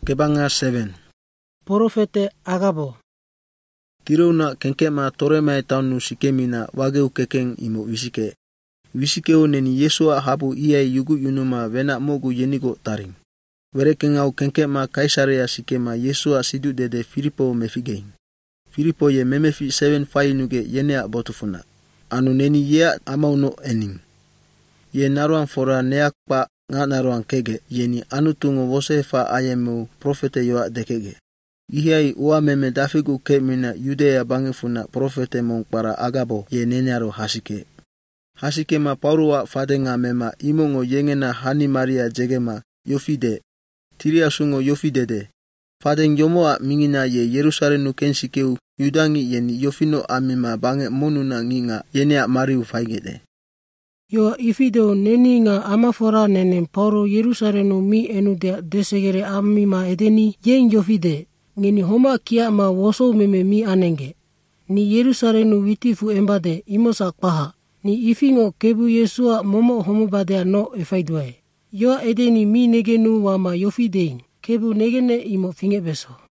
Kebanga 7. Profete Agabo. Tirona kenkema toremai taunu sikemina wageu kekeng imo wisike. Wisikeo neni Yesua habu iai yugu yunuma vena mogu yenigo taring. Werekengau kenkema Kaisarea sikema Yesua sidu dede Filipo mefigein. Filipo ye memefi 7 fainuge yenea botufuna. Anu neni yea amauno ening. Ye naruan fora neakpa nga naruan kege yeni anutungo wosefa ayemu profete yoa dekege. Ihiai ua meme dafigu kemina Yudea bangefuna profete mongpara Agabo ye nenyaro hasike. Hasike ma paurua fadenga mema imongo yengena hani Maria jegema yofide. Tiriasungo yofidede. Faden yomoa mingina ye Yerusalemu kensikeu yudangi yeni yofino amima bange monuna nginga yenea mariu faigede. Yo ifido neni nga amafora nenen pauro Yerusalemu mi enude desegere amima edeni yen yofide. Ngeni homa kia ma woso meme mi anenge. Ni Yerusalemu witifu embade imosa paha. Ni ifingo kebu Yesua momo homobadea no efaidwae. Yo edeni mi negenu wama yofidein. Kebu negene imo finge beso.